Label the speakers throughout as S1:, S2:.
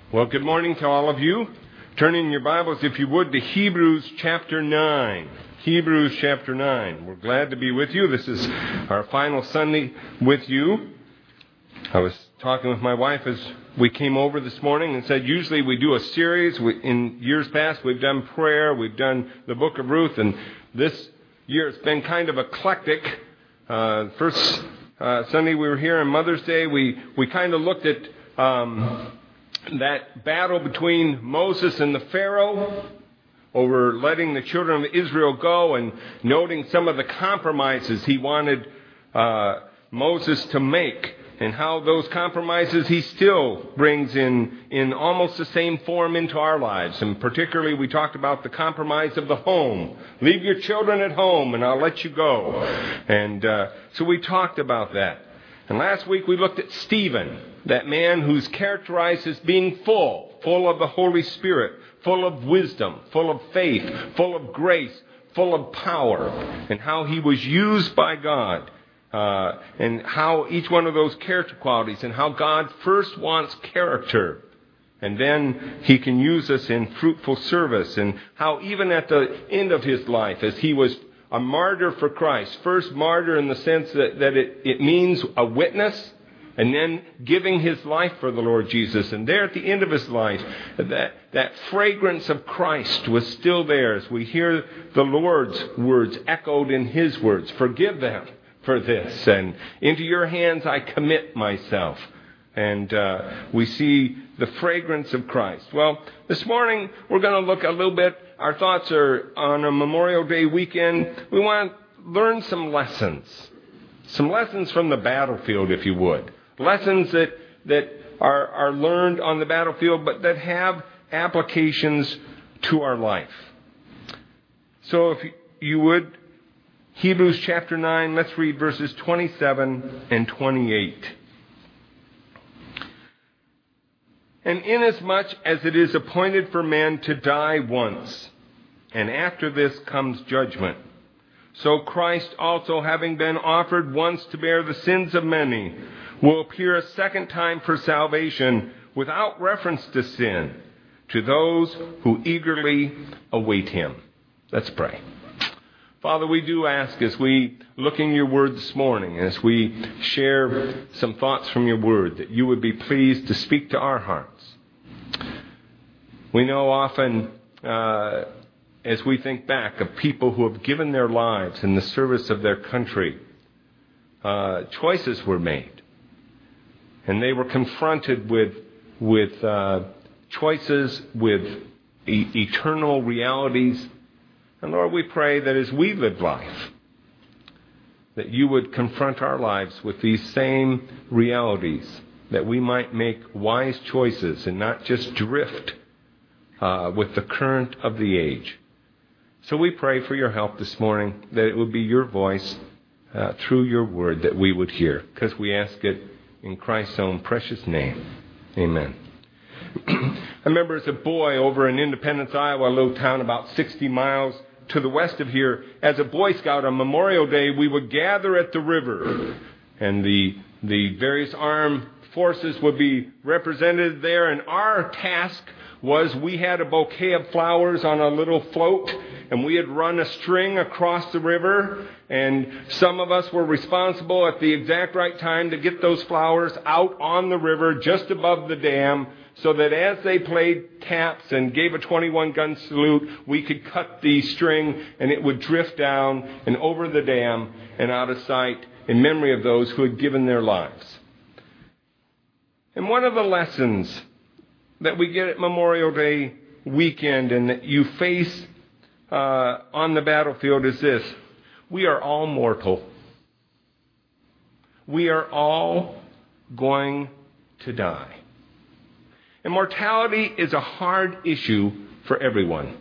S1: Well, good morning to all of you. Turn in your Bibles, if you would, to Hebrews chapter 9. Hebrews chapter 9. We're glad to be with you. This is our final Sunday with you. I was talking with my wife as we came over this morning and said usually we do a series. In years past, we've done prayer, we've done the book of Ruth, and this year it's been kind of eclectic. First Sunday we were here on Mother's Day, we kind of looked at that battle between Moses and the Pharaoh over letting the children of Israel go and noting some of the compromises he wanted Moses to make and how those compromises he still brings in almost the same form into our lives. And particularly we talked about the compromise of the home. Leave your children at home and I'll let you go. And so we talked about that. And last week we looked at Stephen, that man who's characterized as being full of the Holy Spirit, full of wisdom, full of faith, full of grace, full of power, and how he was used by God, and how each one of those character qualities, and how God first wants character, and then he can use us in fruitful service, and how even at the end of his life, as he was a martyr for Christ. First martyr in the sense that it means a witness, and then giving his life for the Lord Jesus. And there at the end of his life, that fragrance of Christ was still there as we hear the Lord's words echoed in his words. Forgive them for this, and into your hands I commit myself. And we see the fragrance of Christ. Well, this morning we're going to look a little bit. Our thoughts are on a Memorial Day weekend. We want to learn some lessons. Some lessons from the battlefield, if you would. Lessons that are learned on the battlefield, but that have applications to our life. So if you would, Hebrews chapter 9, let's read verses 27 and 28. And inasmuch as it is appointed for man to die once, and after this comes judgment, so Christ also, having been offered once to bear the sins of many, will appear a second time for salvation without reference to sin to those who eagerly await him. Let's pray. Father, we do ask as we look in your word this morning, as we share some thoughts from your word, that you would be pleased to speak to our hearts. We know often, as we think back of people who have given their lives in the service of their country, choices were made. And they were confronted with choices, with eternal realities. And Lord, we pray that as we live life, that you would confront our lives with these same realities, that we might make wise choices and not just drift with the current of the age. So we pray for your help this morning, that it would be your voice through your word that we would hear, because we ask it in Christ's own precious name. Amen. I remember as a boy over in Independence, Iowa, a little town about 60 miles to the west of here, as a Boy Scout on Memorial Day, we would gather at the river, and the various armed forces would be represented there, and our task was we had a bouquet of flowers on a little float, and we had run a string across the river, and some of us were responsible at the exact right time to get those flowers out on the river just above the dam, so that as they played taps and gave a 21-gun salute, we could cut the string and it would drift down and over the dam and out of sight in memory of those who had given their lives. And one of the lessons that we get at Memorial Day weekend and that you face on the battlefield is this: we are all mortal. We are all going to die. And mortality is a hard issue for everyone.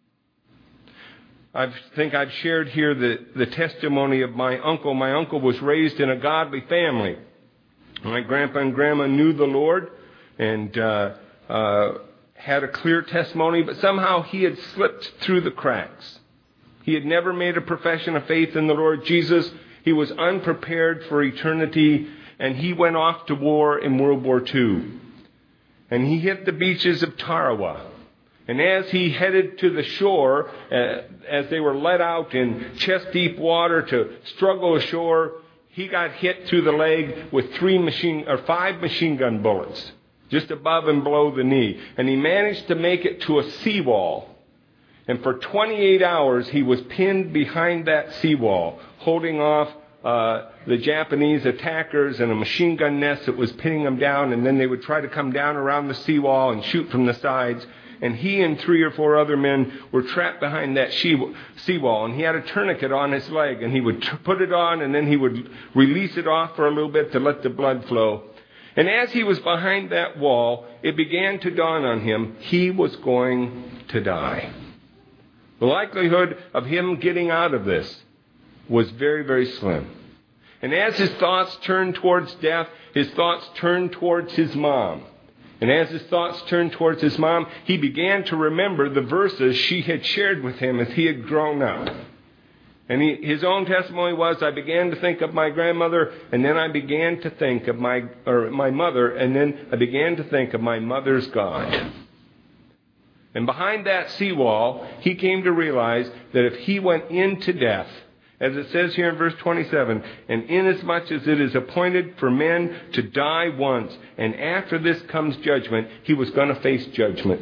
S1: I think I've shared here the testimony of my uncle. My uncle was raised in a godly family. My grandpa and grandma knew the Lord and had a clear testimony, but somehow he had slipped through the cracks. He had never made a profession of faith in the Lord Jesus. He was unprepared for eternity, and he went off to war in World War II. and he hit the beaches of Tarawa. And as he headed to the shore, as they were let out in chest-deep water to struggle ashore, he got hit through the leg with 5 machine gun bullets, just above and below the knee. And he managed to make it to a seawall. And for 28 hours, he was pinned behind that seawall, holding off the Japanese attackers and a machine gun nest that was pinning them down. And then they would try to come down around the seawall and shoot from the sides. And he and 3 or 4 other men were trapped behind that seawall. And he had a tourniquet on his leg. And he would put it on, and then he would release it off for a little bit to let the blood flow. And as he was behind that wall, it began to dawn on him he was going to die. The likelihood of him getting out of this was very, very slim. And as his thoughts turned towards death, his thoughts turned towards his mom. And as his thoughts turned towards his mom, he began to remember the verses she had shared with him as he had grown up. And his own testimony was, I began to think of my grandmother, and then I began to think of my mother, and then I began to think of my mother's God. And behind that seawall, he came to realize that if he went into death, as it says here in verse 27, and inasmuch as it is appointed for men to die once, and after this comes judgment, he was going to face judgment.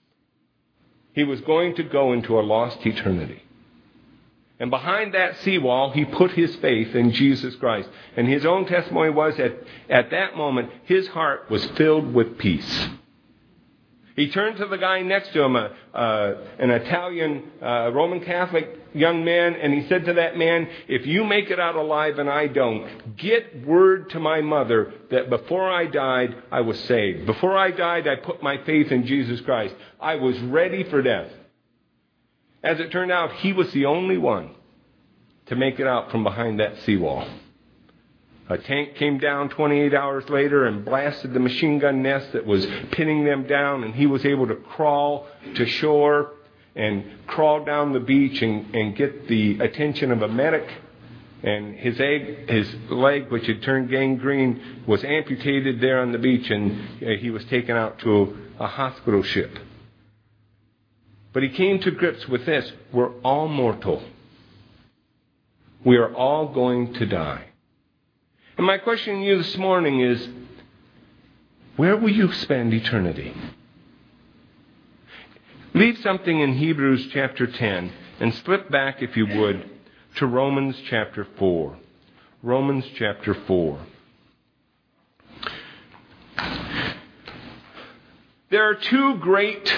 S1: He was going to go into a lost eternity. And behind that seawall, he put his faith in Jesus Christ. And his own testimony was that at that moment, his heart was filled with peace. He turned to the guy next to him, an Italian Roman Catholic young man, and he said to that man, if you make it out alive and I don't, get word to my mother that before I died, I was saved. Before I died, I put my faith in Jesus Christ. I was ready for death. As it turned out, he was the only one to make it out from behind that seawall. A tank came down 28 hours later and blasted the machine gun nest that was pinning them down, and he was able to crawl to shore and crawl down the beach and get the attention of a medic. And his leg, which had turned gangrene, was amputated there on the beach, and he was taken out to a hospital ship. But he came to grips with this. We're all mortal. We are all going to die. And my question to you this morning is, where will you spend eternity? Leave something in Hebrews chapter 10 and slip back, if you would, to Romans chapter 4. Romans chapter 4. There are 2 great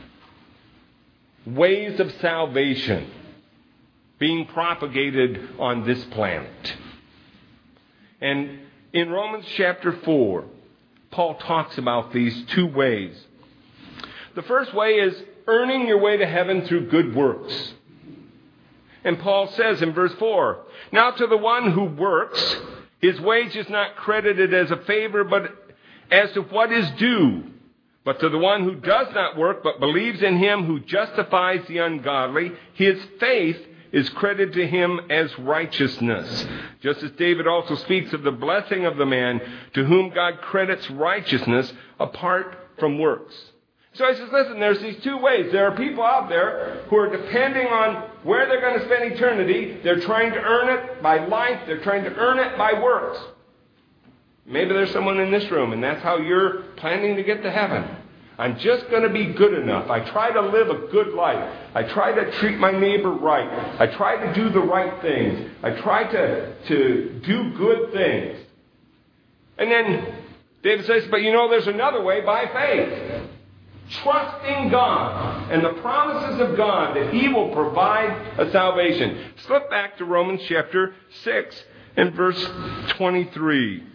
S1: ways of salvation being propagated on this planet. And in Romans chapter 4, Paul talks about these 2 ways. The first way is earning your way to heaven through good works. And Paul says in verse 4, now to the one who works, his wage is not credited as a favor, but as to what is due. But to the one who does not work, but believes in him who justifies the ungodly, his faith is credited to him as righteousness. Just as David also speaks of the blessing of the man to whom God credits righteousness apart from works. So he says, listen, there's these 2 ways. There are people out there who are depending on where they're going to spend eternity. They're trying to earn it by life. They're trying to earn it by works. Maybe there's someone in this room, and that's how you're planning to get to heaven. I'm just going to be good enough. I try to live a good life. I try to treat my neighbor right. I try to do the right things. I try to do good things. And then David says, but there's another way, by faith. Trusting God and the promises of God that He will provide a salvation. Slip back to Romans chapter 6 and verse 23.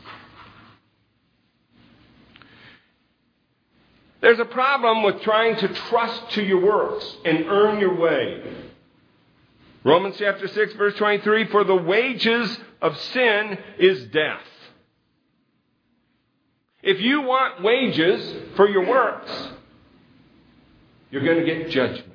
S1: There's a problem with trying to trust to your works and earn your way. Romans chapter 6, verse 23, for the wages of sin is death. If you want wages for your works, you're going to get judgment.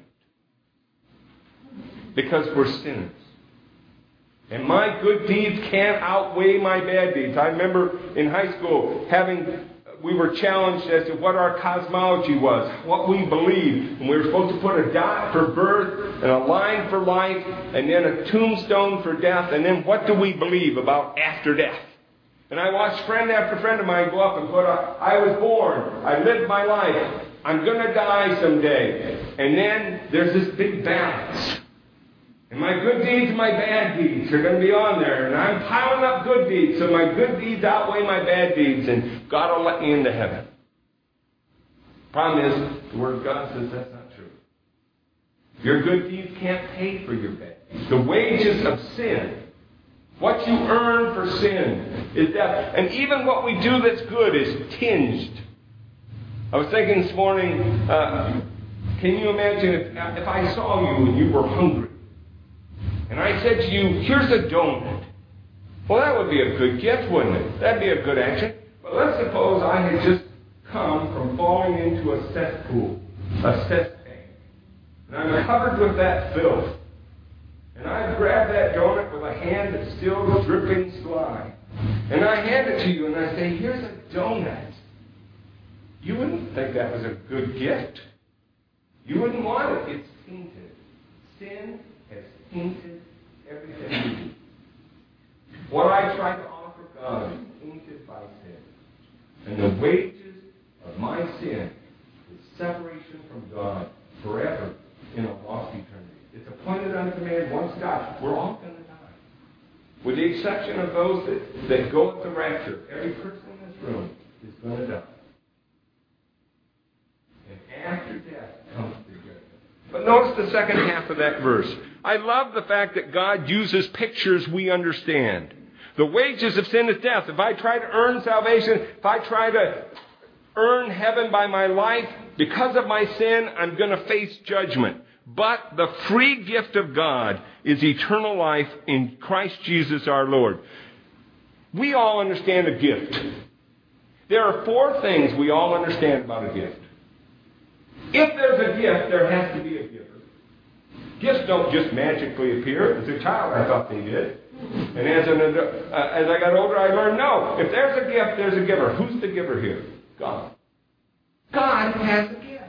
S1: Because we're sinners. And my good deeds can't outweigh my bad deeds. I remember in high school having we were challenged as to what our cosmology was, what we believed. And we were supposed to put a dot for birth and a line for life and then a tombstone for death. And then what do we believe about after death? And I watched friend after friend of mine go up and put I was born. I lived my life. I'm going to die someday. And then there's this big balance. And my good deeds and my bad deeds are going to be on there. And I'm piling up good deeds, so my good deeds outweigh my bad deeds, and God will let me into heaven. Problem is, the Word of God says that's not true. Your good deeds can't pay for your bad deeds. The wages of sin, what you earn for sin, is death. And even what we do that's good is tinged. I was thinking this morning, can you imagine if I saw you and you were hungry? And I said to you, here's a donut. Well, that would be a good gift, wouldn't it? That'd be a good action. But let's suppose I had just come from falling into a cesspool, a cesspit. And I'm covered with that filth. And I grab that donut with a hand that's still dripping slime. And I hand it to you and I say, here's a donut. You wouldn't think that was a good gift. You wouldn't want it. It's tainted. Sin has tainted everything we do. What I try to offer God is tainted by sin. And the wages of my sin is separation from God forever in a lost eternity. It's appointed unto man once died. We're all going to die. With the exception of those that go at the rapture, every person in this room is going to die. And after death comes the judgment. But notice the second half of that verse. I love the fact that God uses pictures we understand. The wages of sin is death. If I try to earn salvation, if I try to earn heaven by my life, because of my sin, I'm going to face judgment. But the free gift of God is eternal life in Christ Jesus our Lord. We all understand a gift. There are 4 things we all understand about a gift. If there's a gift, there has to be a giver. Gifts don't just magically appear. As a child, I thought they did. And as I got older, I learned, no. If there's a gift, there's a giver. Who's the giver here? God. God has a gift.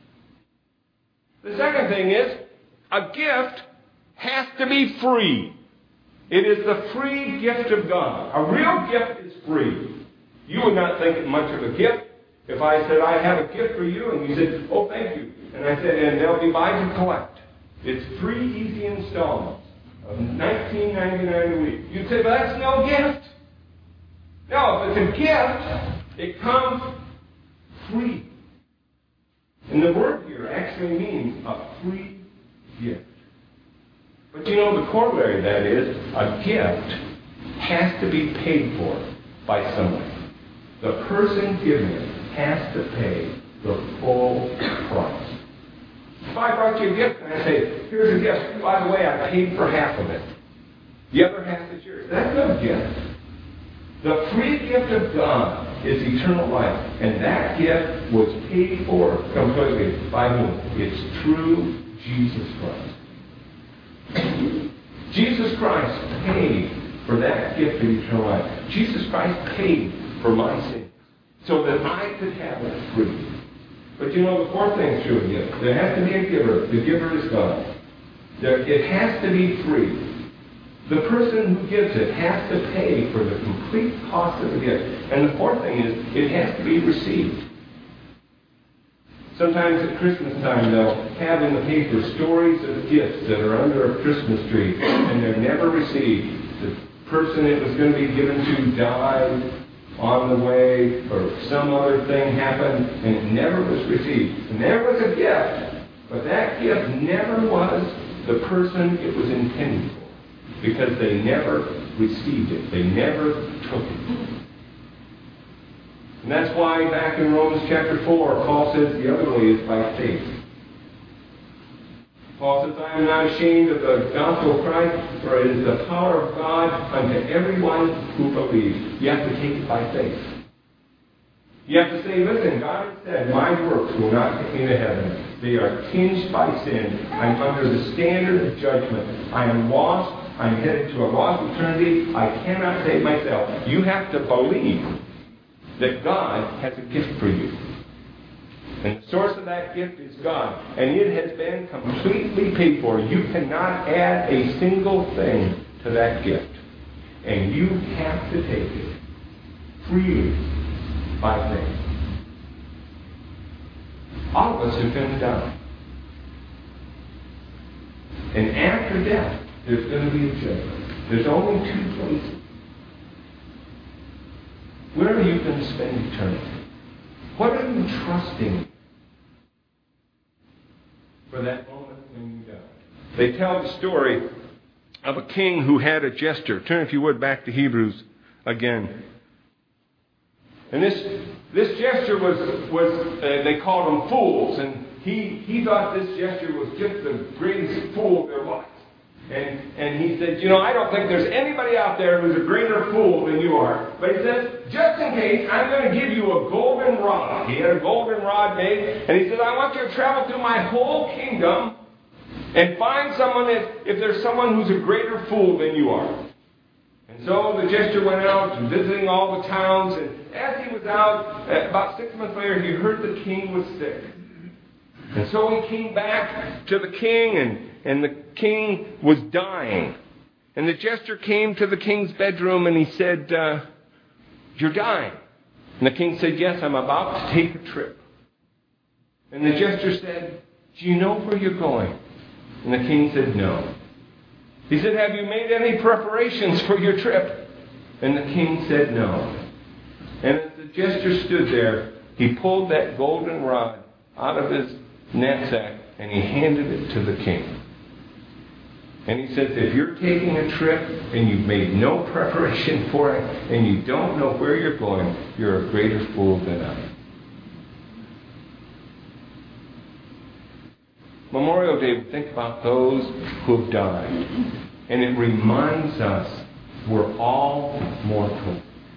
S1: The second thing is, a gift has to be free. It is the free gift of God. A real gift is free. You would not think it much of a gift if I said, I have a gift for you, and you said, oh, thank you. And I said, and they'll be mine to collect. It's 3 easy installments of $19.99 a week. You'd say, well, that's no gift. No, if it's a gift, it comes free. And the word here actually means a free gift. But you know, the corollary of that is, a gift has to be paid for by someone. The person giving it has to pay the full price. If I brought you a gift and I say, here's a gift, by the way, I paid for half of it. The other half is yours. That's no gift. The free gift of God is eternal life. And that gift was paid for completely by whom? It's through Jesus Christ. Jesus Christ paid for that gift of eternal life. Jesus Christ paid for my sins so that I could have it free. But you know, the 4th thing is true of gift. There has to be a giver. The giver is God. It has to be free. The person who gives it has to pay for the complete cost of the gift. And the 4th thing is, it has to be received. Sometimes at Christmas time, they'll have in the paper stories of gifts that are under a Christmas tree, and they're never received. The person it was going to be given to died on the way, or some other thing happened, and it never was received. And there was a gift, but that gift never was the person it was intended for, because they never received it. They never took it. And that's why back in Romans chapter 4, Paul says the other way is by faith. Paul says, I am not ashamed of the gospel of Christ, for it is the power of God unto everyone who believes. You have to take it by faith. You have to say, listen, God has said, my works will not get me to heaven. They are tinged by sin. I'm under the standard of judgment. I am lost. I'm headed to a lost eternity. I cannot save myself. You have to believe that God has a gift for you. And the source of that gift is God. And it has been completely paid for. You cannot add a single thing to that gift. And you have to take it freely by faith. All of us are going to die. And after death, there's going to be a judgment. There's only two places. Where are you going to spend eternity? What are you trusting for that moment when you die? They tell the story of a king who had a jester. Turn, if you would, back to Hebrews again. And this jester was they called him fools, and he thought this jester was just the greatest fool there was. And he said, I don't think there's anybody out there who's a greater fool than you are. But he says, just in case, I'm going to give you a golden rod. He had a golden rod made, and he said, I want you to travel through my whole kingdom and find someone if there's someone who's a greater fool than you are. And so the jester went out visiting all the towns, and as he was out, about 6 months later, he heard the king was sick. And so he came back to the king, and the king was dying. And the jester came to the king's bedroom, and he said, you're dying. And the king said, yes, I'm about to take a trip. And the jester said, do you know where you're going? And the king said, no. He said, have you made any preparations for your trip? And the king said, no. And as the jester stood there, he pulled that golden rod out of his knapsack and he handed it to the king. And he says, if you're taking a trip and you've made no preparation for it and you don't know where you're going, you're a greater fool than I. Memorial Day, we think about those who have died. And it reminds us we're all mortal.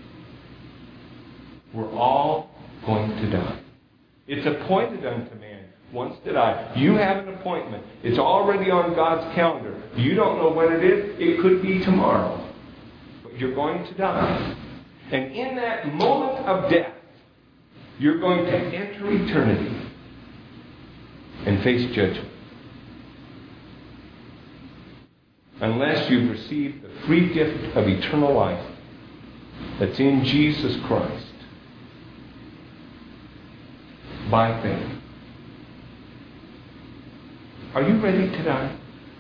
S1: We're all going to die. It's appointed unto man once to die. You have an appointment. It's already on God's calendar. You don't know when it is. It could be tomorrow. But you're going to die. And in that moment of death, you're going to enter eternity and face judgment. Unless you've received the free gift of eternal life that's in Jesus Christ by faith. Are you ready to die?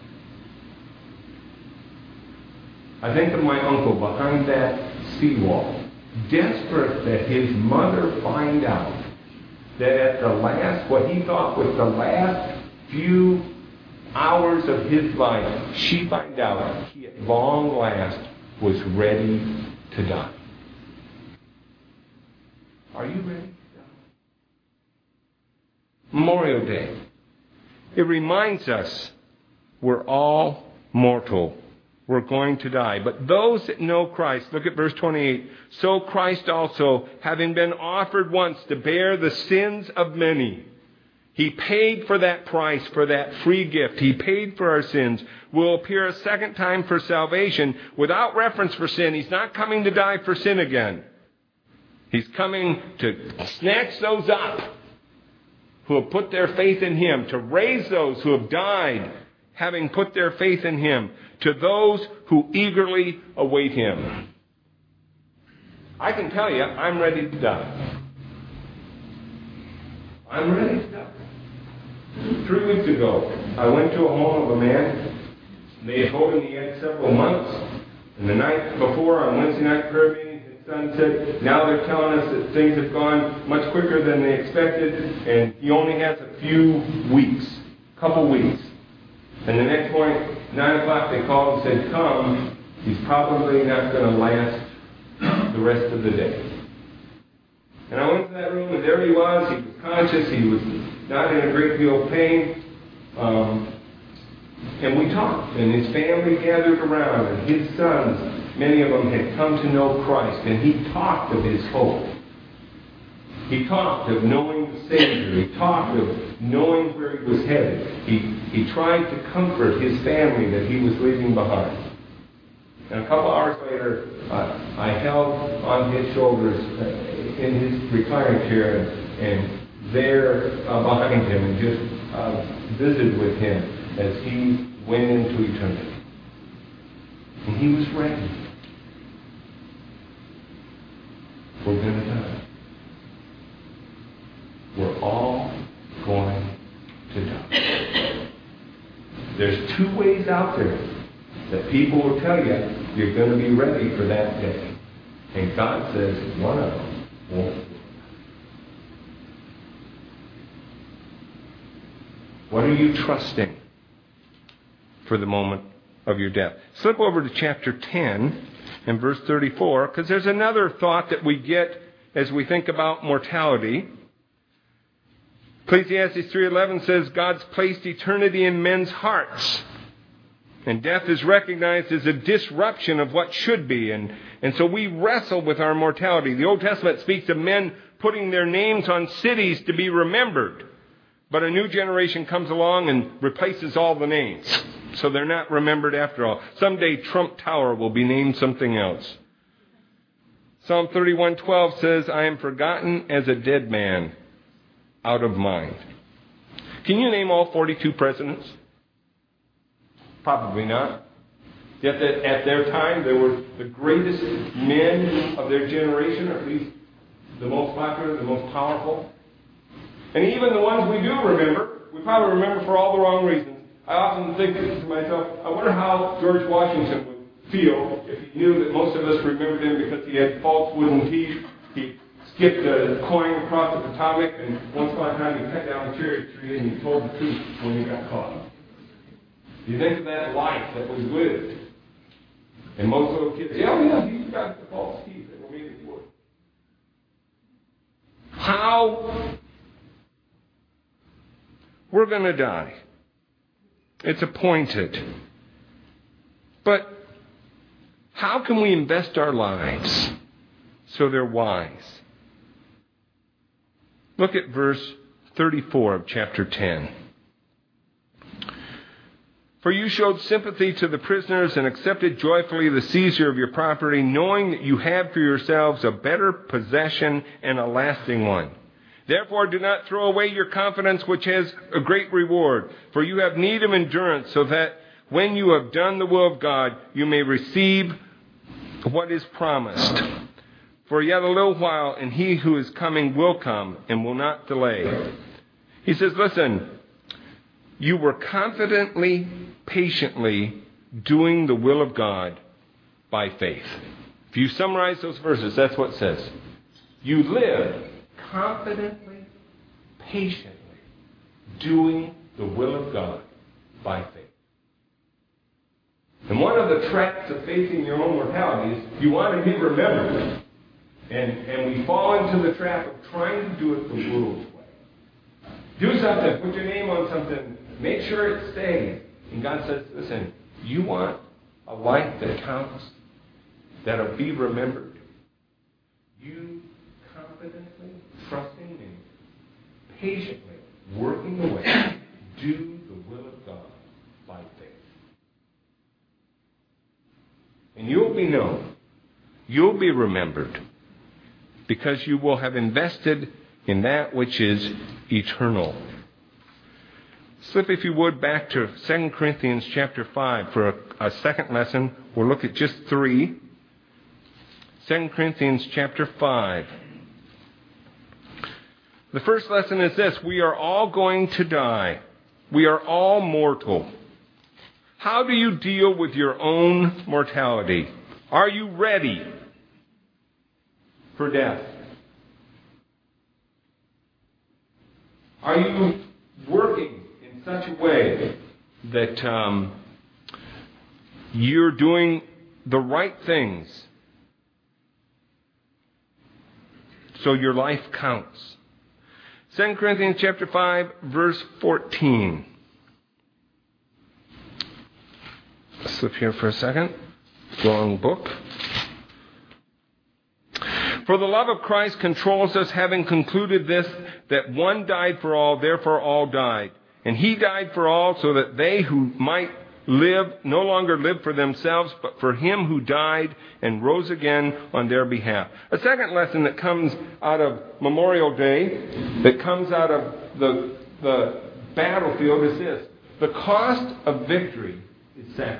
S1: I think of my uncle behind that seawall, desperate that his mother find out that at the last, what he thought was the last few hours of his life, she find out he at long last was ready to die. Are you ready to die? Memorial Day. It reminds us we're all mortal. We're going to die. But those that know Christ, look at verse 28. So Christ also, having been offered once to bear the sins of many, He paid for that price, for that free gift. He paid for our sins. Will appear a second time for salvation without reference for sin. He's not coming to die for sin again. He's coming to snatch those up who have put their faith in Him, to raise those who have died having put their faith in Him, to those who eagerly await Him. I can tell you, I'm ready to die. I'm ready to die. 3 weeks ago, I went to a home of a man. They had told him he had several months. And the night before, on Wednesday night prayer meeting, his son said, now they're telling us that things have gone much quicker than they expected, and he only has a few weeks, couple weeks. And the next morning, 9 o'clock, they called and said, come. He's probably not going to last the rest of the day. And I went to that room, and there he was. He was conscious. He was not in a great deal of pain. And we talked, and his family gathered around, and his sons, many of them had come to know Christ, and he talked of his hope. He talked of knowing the Savior. He talked of knowing where he was headed. He tried to comfort his family that he was leaving behind. And a couple hours later, I held on his shoulders in his reclining chair and there behind him and just visited with him as he went into eternity. And he was ready. We're going to die. We're all going to die. There's two ways out there that people will tell you you're going to be ready for that day. And God says one of them won't work. What are you trusting for the moment of your death? Slip over to chapter 10 and verse 34, because there's another thought that we get as we think about mortality. Ecclesiastes 3:11 says, God's placed eternity in men's hearts. And death is recognized as a disruption of what should be. And so we wrestle with our mortality. The Old Testament speaks of men putting their names on cities to be remembered. But a new generation comes along and replaces all the names. So they're not remembered after all. Someday Trump Tower will be named something else. Psalm 31:12 says, I am forgotten as a dead man, out of mind. Can you name all 42 presidents? Probably not. Yet at their time, they were the greatest men of their generation, or at least the most popular, the most powerful. And even the ones we do remember, we probably remember for all the wrong reasons. I often think to myself, I wonder how George Washington would feel if he knew that most of us remembered him because he had false wooden teeth. He skipped a coin across the Potomac, and once upon a time he cut down a cherry tree and he told the truth when he got caught. You think of that life that was lived. And most little kids, yeah, he's got the false teeth that were made of wood. How we're going to die. It's appointed. But how can we invest our lives so they're wise? Look at verse 34 of chapter 10. For you showed sympathy to the prisoners and accepted joyfully the seizure of your property, knowing that you have for yourselves a better possession and a lasting one. Therefore do not throw away your confidence, which has a great reward. For you have need of endurance, so that when you have done the will of God, you may receive what is promised. For yet a little while, and he who is coming will come and will not delay. He says, listen, you were confidently, patiently doing the will of God by faith. If you summarize those verses, that's what it says. You lived confidently, patiently doing the will of God by faith. And one of the traps of facing your own mortality is you want to be remembered. And we fall into the trap of trying to do it the world's way. Do something, put your name on something, make sure it stays. And God says, listen, you want a life that counts, that'll be remembered. You confidently, trusting me, patiently, working away, do the will of God by faith. And you'll be known. You'll be remembered. Because you will have invested in that which is eternal. Slip, if you would, back to 2 Corinthians chapter 5 for a second lesson. We'll look at just 3. 2 Corinthians chapter 5. The first lesson is this: we are all going to die. We are all mortal. How do you deal with your own mortality? Are you ready for death? Are you working in such a way that you're doing the right things so your life counts? 2 Corinthians chapter 5, verse 14. Slip here for a second. Long book. For the love of Christ controls us, having concluded this, that one died for all, therefore all died. And he died for all, so that they who might no longer live for themselves, but for him who died and rose again on their behalf. A second lesson that comes out of Memorial Day, that comes out of the battlefield is this: the cost of victory is sacrifice.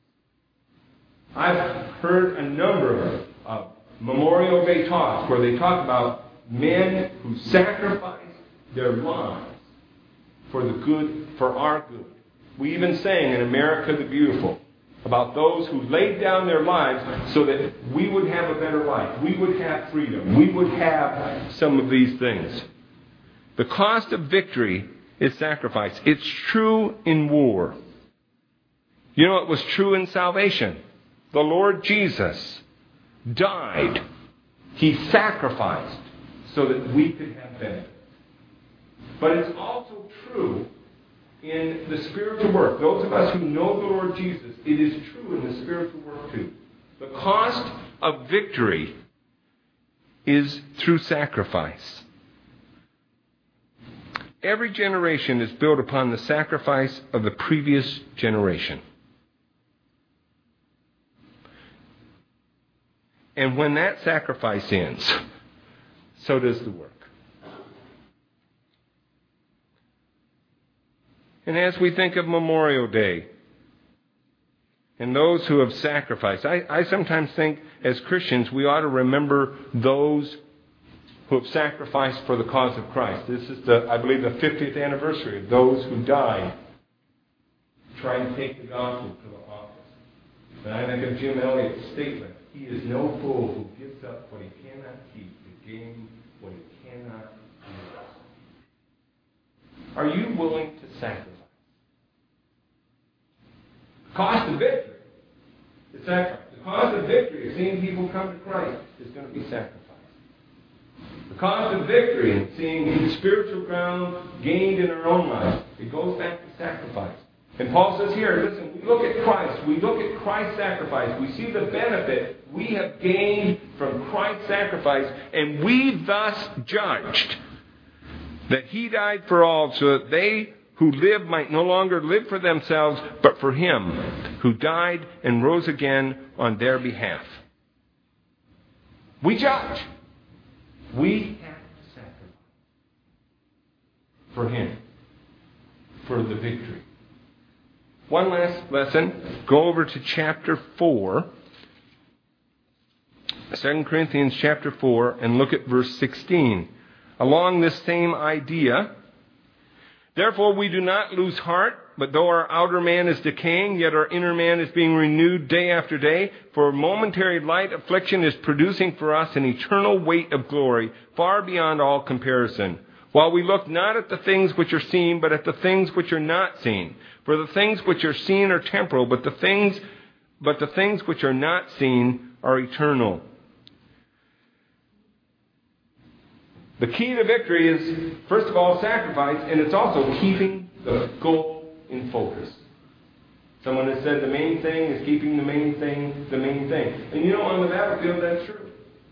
S1: I've heard a number of Memorial Day talks where they talk about men who sacrificed their lives for our good. We even sang in America the Beautiful about those who laid down their lives so that we would have a better life. We would have freedom. We would have some of these things. The cost of victory is sacrifice. It's true in war. You know, it was true in salvation. The Lord Jesus died. He sacrificed so that we could have benefit. But it's also true in the spiritual work. Those of us who know the Lord Jesus, it is true in the spiritual work too. The cost of victory is through sacrifice. Every generation is built upon the sacrifice of the previous generation. And when that sacrifice ends, so does the work. And as we think of Memorial Day and those who have sacrificed, I sometimes think as Christians we ought to remember those who have sacrificed for the cause of Christ. This is, I believe, the 50th anniversary of those who died trying to take the gospel to the office. And I think of Jim Elliot's statement: he is no fool who gives up what he cannot keep to gain what he cannot lose. Are you willing to sacrifice? The cost of victory is sacrifice. The cost of victory of seeing people come to Christ is going to be sacrifice. The cost of victory in seeing spiritual ground gained in our own lives, it goes back to sacrifice. And Paul says here, listen, we look at Christ. We look at Christ's sacrifice. We see the benefit we have gained from Christ's sacrifice, and we thus judged that he died for all so that they who live might no longer live for themselves, but for him who died and rose again on their behalf. We judge. We have to sacrifice for him, for the victory. One last lesson. Go over to chapter 4. 2 Corinthians chapter 4, and look at verse 16. Along this same idea, therefore we do not lose heart, but though our outer man is decaying, yet our inner man is being renewed day after day. For momentary light affliction is producing for us an eternal weight of glory, far beyond all comparison. While we look not at the things which are seen, but at the things which are not seen. For the things which are seen are temporal, but the things which are not seen are eternal. The key to victory is, first of all, sacrifice, and it's also keeping the goal in focus. Someone has said the main thing is keeping the main thing the main thing. And you know, on the battlefield, that's true.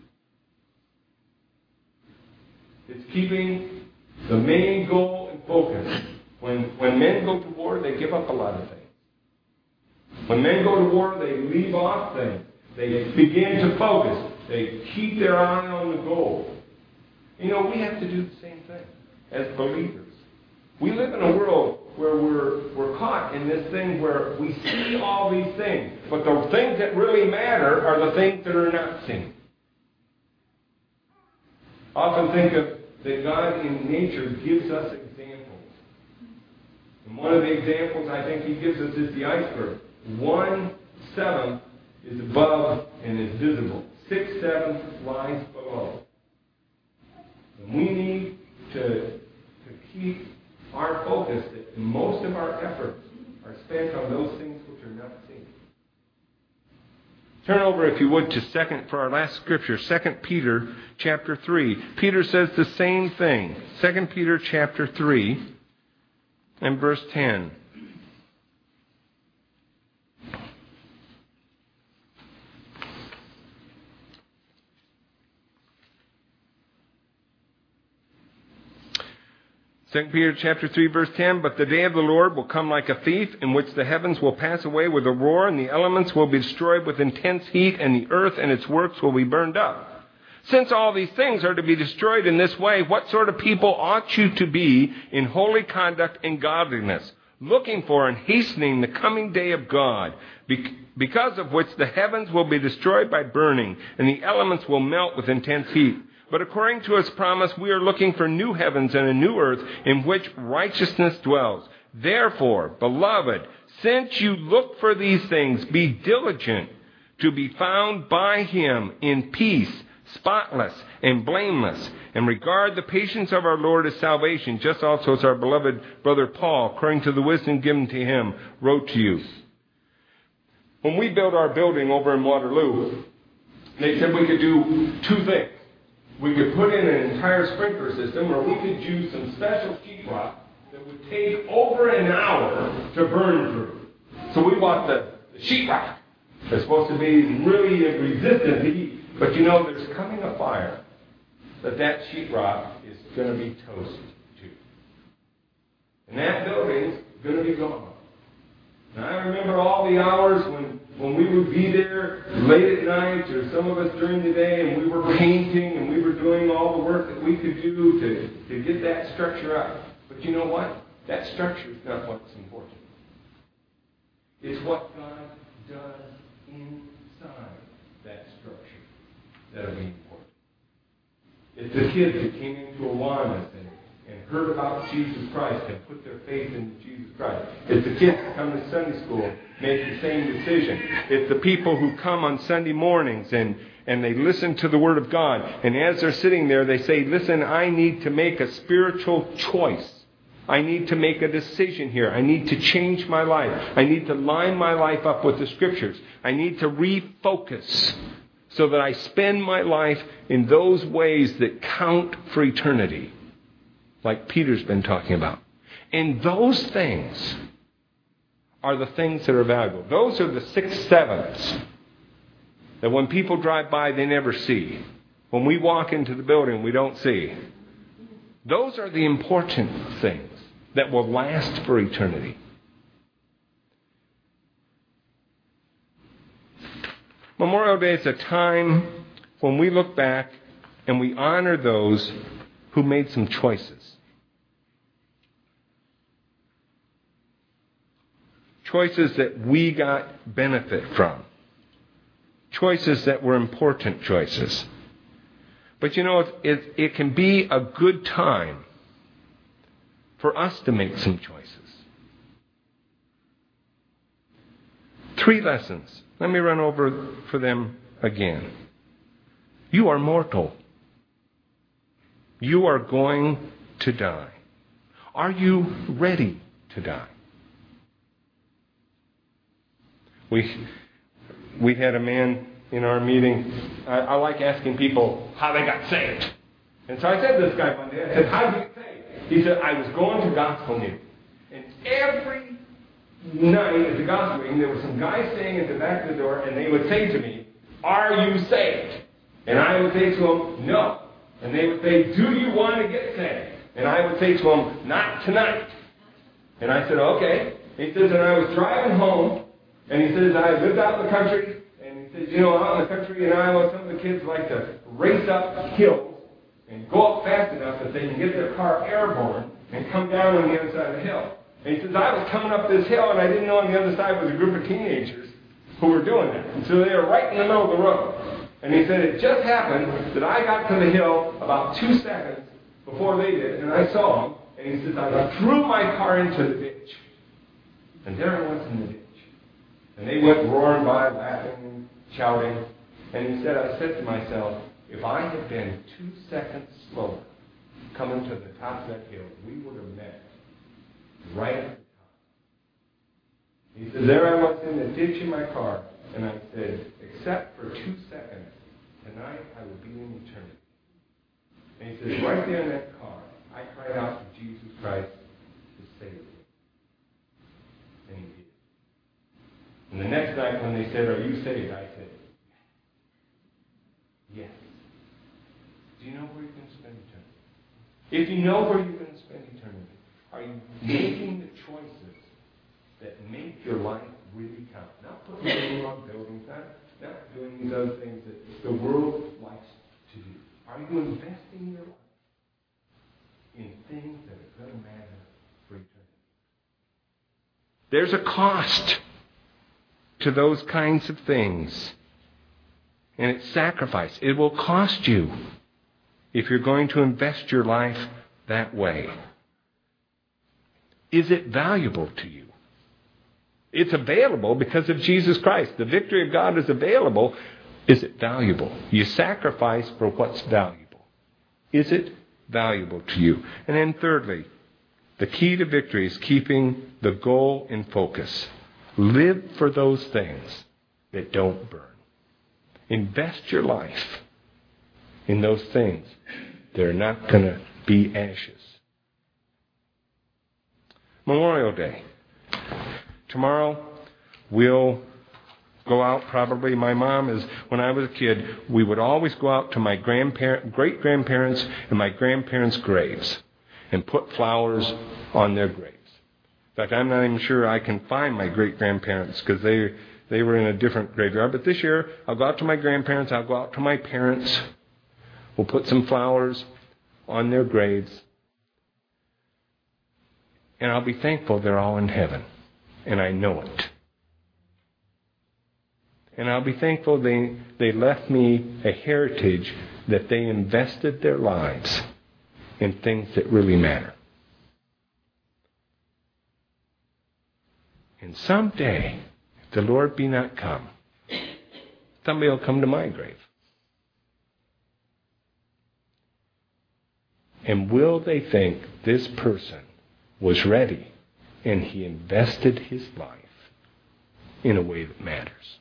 S1: It's keeping the main goal in focus. When men go to war, they give up a lot of things. When men go to war, they leave off things. They begin to focus. They keep their eye on the goal. You know, we have to do the same thing as believers. We live in a world where we're caught in this thing where we see all these things, but the things that really matter are the things that are not seen. I often think of that God in nature gives us examples. And one of the examples I think he gives us is the iceberg. 1/7 is above and is visible. 6/7 lies below. And we need to keep our focus that most of our efforts are spent on those things which are not seen. Turn over, if you would, to for our last scripture, 2 Peter chapter 3. Peter says the same thing. 2 Peter chapter 3 and verse 10. 2 Peter chapter 3, verse 10, but the day of the Lord will come like a thief, in which the heavens will pass away with a roar, and the elements will be destroyed with intense heat, and the earth and its works will be burned up. Since all these things are to be destroyed in this way, what sort of people ought you to be in holy conduct and godliness, looking for and hastening the coming day of God, because of which the heavens will be destroyed by burning, and the elements will melt with intense heat? But according to his promise, we are looking for new heavens and a new earth in which righteousness dwells. Therefore, beloved, since you look for these things, be diligent to be found by him in peace, spotless and blameless, and regard the patience of our Lord as salvation, just also as our beloved brother Paul, according to the wisdom given to him, wrote to you. When we built our building over in Waterloo, they said we could do two things. We could put in an entire sprinkler system, or we could use some special sheetrock that would take over an hour to burn through. So we bought the sheetrock. It's supposed to be really resistant to heat. But you know, there's coming a fire that sheetrock is going to be toasted to. And that building's going to be gone. And I remember all the hours when we would be there late at night, or some of us during the day, and we were painting and we were doing all the work that we could do to get that structure up. But you know what? That structure is not what's important. It's what God does inside that structure that'll be important. It's the kids that came into Awanas and heard about Jesus Christ and put their faith in Jesus Christ. It's the kids that come to Sunday school, make the same decision. It's the people who come on Sunday mornings and they listen to the Word of God. And as they're sitting there, they say, listen, I need to make a spiritual choice. I need to make a decision here. I need to change my life. I need to line my life up with the Scriptures. I need to refocus so that I spend my life in those ways that count for eternity, like Peter's been talking about. And those things are the things that are valuable. Those are the 6/7 that when people drive by, they never see. When we walk into the building, we don't see. Those are the important things that will last for eternity. Memorial Day is a time when we look back and we honor those who made some choices. Choices that we got benefit from. Choices that were important choices. But you know, it can be a good time for us to make some choices. 3 lessons. Let me run over for them again. You are mortal. You are going to die. Are you ready to die? We had a man in our meeting. I like asking people how they got saved. And so I said to this guy one day, I said, how did you get saved? He said, I was going to gospel meeting. And every night at the gospel meeting, there were some guys standing at the back of the door, and they would say to me, are you saved? And I would say to them, no. And they would say, do you want to get saved? And I would say to them, not tonight. And I said, okay. He says, and I was driving home, and he says, I lived out in the country, and he says, you know, out in the country in Iowa, some of the kids like to race up hills and go up fast enough that they can get their car airborne and come down on the other side of the hill. And he says, I was coming up this hill, and I didn't know on the other side was a group of teenagers who were doing that. And so they were right in the middle of the road. And he said, it just happened that I got to the hill about 2 seconds before they did, and I saw them. And he says, I threw my car into the ditch. And there I was in the ditch. And they went roaring by, laughing and shouting. And he said, I said to myself, if I had been 2 seconds slower coming to the top of that hill, we would have met right at the top. He said, there I was in the ditch in my car, and I said, except for 2 seconds, tonight I will be in eternity. And he says, right there in that car, I cried out to Jesus Christ to save me. And he did. And the next night when they said, are you saved? I said, yes. Do you know where you're going to spend eternity? If you know where you're going to spend eternity, are you making the choices that make your life really count? Not putting things on buildings, not doing these other things that the world likes to do. Are you investing your life in things that are going to matter for eternity? There's a cost to those kinds of things. And it's sacrifice. It will cost you if you're going to invest your life that way. Is it valuable to you? It's available because of Jesus Christ. The victory of God is available. Is it valuable? You sacrifice for what's valuable. Is it valuable to you? And then thirdly, the key to victory is keeping the goal in focus. Live for those things that don't burn. Invest your life in those things that are not going to be ashes. Memorial Day. Tomorrow we'll go out probably. My mom is, when I was a kid, we would always go out to my great-grandparents and my grandparents' graves and put flowers on their graves. In fact, I'm not even sure I can find my great-grandparents because they were in a different graveyard. But this year, I'll go out to my grandparents. I'll go out to my parents. We'll put some flowers on their graves. And I'll be thankful they're all in heaven. And I know it. And I'll be thankful they left me a heritage that they invested their lives in things that really matter. And someday, if the Lord be not come, somebody will come to my grave. And will they think this person was ready and he invested his life in a way that matters?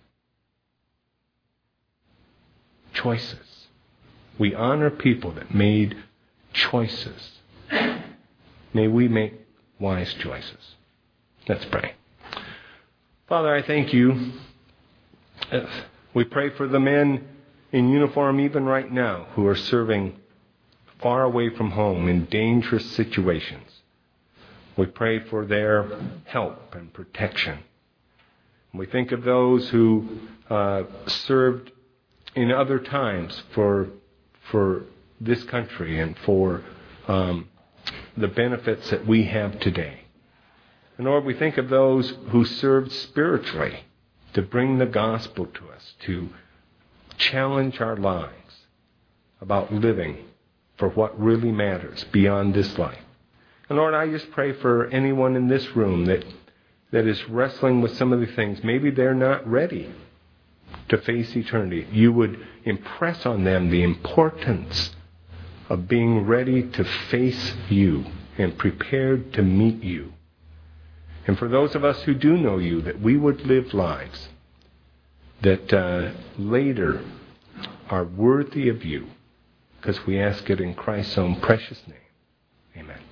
S1: Choices. We honor people that made choices. May we make wise choices. Let's pray. Father, I thank you. We pray for the men in uniform even right now who are serving far away from home in dangerous situations. We pray for their help and protection. We think of those who served in other times for this country and for the benefits that we have today. And Lord, we think of those who served spiritually to bring the gospel to us, to challenge our lives about living for what really matters beyond this life. And Lord, I just pray for anyone in this room that is wrestling with some of the things. Maybe they're not ready to face eternity. You would impress on them the importance of being ready to face you and prepared to meet you. And for those of us who do know you, that we would live lives that later are worthy of you, because we ask it in Christ's own precious name. Amen.